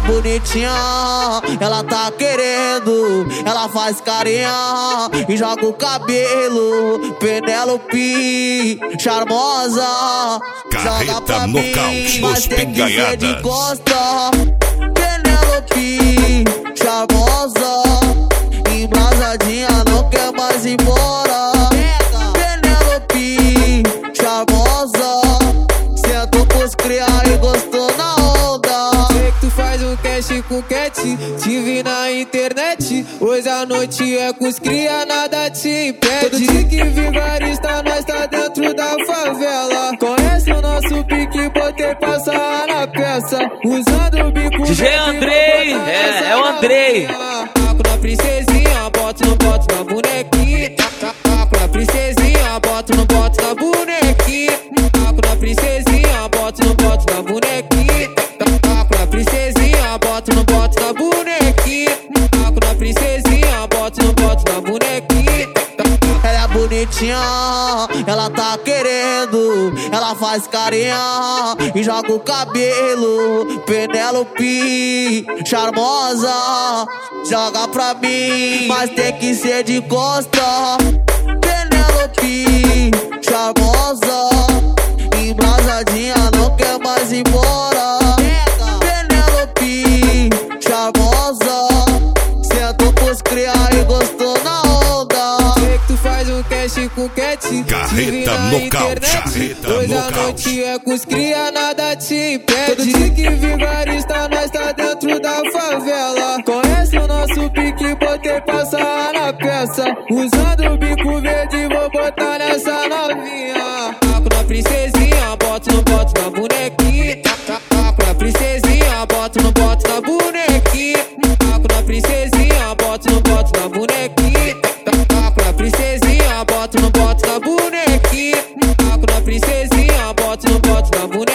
bonitinha, ela tá querendo, ela faz carinha e joga o cabelo. Penélope, charmosa, joga pra mim, mas tem que ser de costa. Penélope, charmosa, embrasadinha, não quer mais ir embora. Penélope, charmosa, sentou pros cria e gostou na onda. Sei que tu faz um cast com Cat, te vi na internet. Hoje a noite é com os cria, nada te impede. Todo dia que vigarista, nós tá dentro da favela. Conhece o nosso pique, botei passar na peça. Usando o bico DJ Andrei, é o Andrei. Taco na princesinha, boto no boto na bonequinha. Taco na princesinha, boto no boto na bonequinha. Taco na princesinha, boto no boto na bonequinha. Taco na princesinha, boto no boto na bonequinha. Taco na princesinha, boto no boto na bonequinha. Ela é bonitinha, ela tá querendo, ela faz carinha e joga o cabelo. Penélope, charmosa, joga pra mim, mas tem que ser de costa. Penélope, charmosa, embrasadinha, não quer mais ir embora. Penélope, charmosa, sentou pros cria e gostou na onda. Sei que tu faz um cast com Cat, Carreta nocaute. hoje a noite é com os cria, nada te impede. Todo dia que vigarista, nós tá dentro da favela. Conhece o nosso pique, botei passar na peça. Usando o bico verde, vou botar nessa novinha. Taco na princesinha, boto no boto na bonequinha. Taco na princesinha, boto no boto na bonequinha. Taco na princesinha, boto no boto na bonequinha. Taco na princesinha, boto no boto na bonequinha. Taco na princesinha, boto no boto na bonequinha.